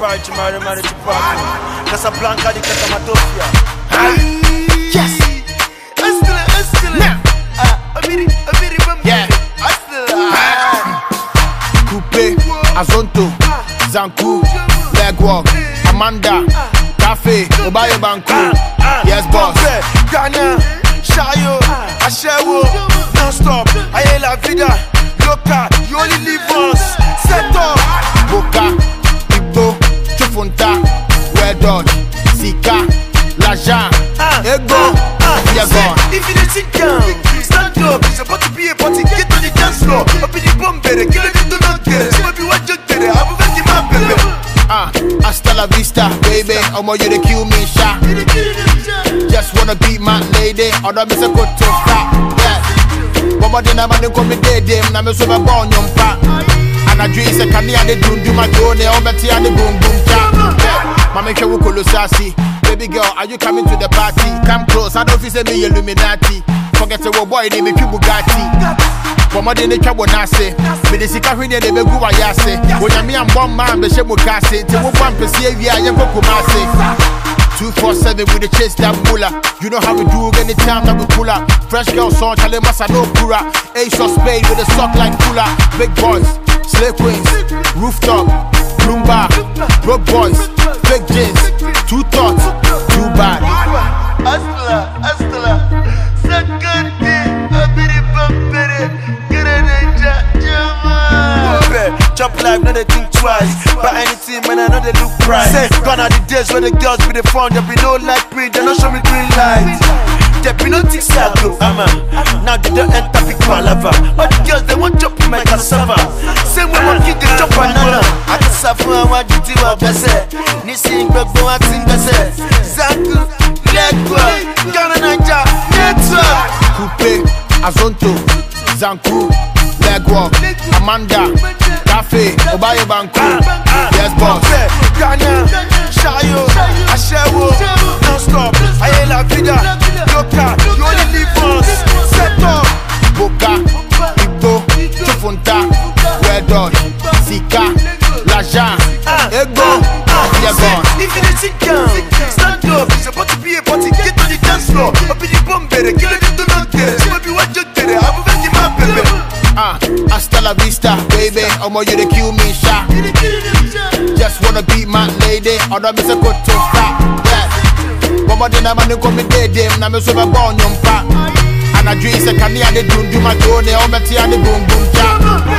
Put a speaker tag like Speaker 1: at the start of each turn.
Speaker 1: Party, Mari Chipaku. Casablanca, the Catamatopia.
Speaker 2: Yes. Yeah. Coupe, Azonto, Zanku, Legwalk, Amanda, Cafe, Obaye Banku. Yes, boss.
Speaker 1: Ghana, Shayo, Ashewo, non-stop. Aye la vida, loca, you only live once. Set up.
Speaker 2: Boca, Igbo, Chofunta, Wedon, Sika, Lajan, Ego, you're gone.
Speaker 1: If you didn't sit down, stand up. It's about to be a party. Get on the dance floor. Up in the bomb, kill it to not get it. Maybe what you did, I will get my baby.
Speaker 2: Hasta la vista, baby. Omo, you the kill me, sha. Just wanna beat my lady. Other miss a good to stop. Yeah. One more than I'm gonna come in dead. Now I'm so born young pa. And I dream say can I do my drone? I'm better than the boom boom cha. Mama can we call sassy? Baby girl, are you coming to the party? Come close, I don't feel say me Illuminati. Forget the boy, they make you Bugatti. One more than the trouble nase. Me the sika when they be go ayase. When you me and one man be shemu kase. Te wo fan pese wi ayen ko kumase. 247 with the chase that bulla. You know how we do anytime that we pull up. Fresh girl song, chale massa no pura. Ace or spade with a sock like cooler. Big boys, slave queens, rooftop, Bloomba, broke boys, fake jeans, two thoughts, too bad.
Speaker 1: Hustler, second day, I be the bumpere, get a ninja, chop life, no they think twice. But anything, man, I know they look price. Say, gone are the days where the girls be the phone, there be no light green, they don't show me green light. There be no things I go, now they don't enter big palava. But the girls, they want chop in my cassava. Same way my kid, they chop banana. I can suffer, I want you to have a set. Nissing, but go out in the set. Zanku, Legwalk, Ghana, Niger, network.
Speaker 2: Coupe, Azonto, Zanku, Legwalk, Amanda, Cafe, Obaye Banku. Yes, boss.
Speaker 1: Ghana, Shayo, Ashewo, non-stop. Aye la vida, loca, you only live once. Set up.
Speaker 2: Boca, Igbo, Chofunta, Wedon, Sika, Lajan, Ego, you're gone.
Speaker 1: If you didn't sit down, stand up. It's about to be a party. Get on the dance floor. Up in the bomb, kill it to not get it. Maybe what you did, I will get my baby.
Speaker 2: Hasta la vista, baby. Omo, you the kill me, sha. Just wanna beat my lady. Other miss a good to stop. Yeah. One more than I'm gonna come in dead. Now I'm so born young pa. And I dream say can I do my drone? I'm better than the boom boom cha.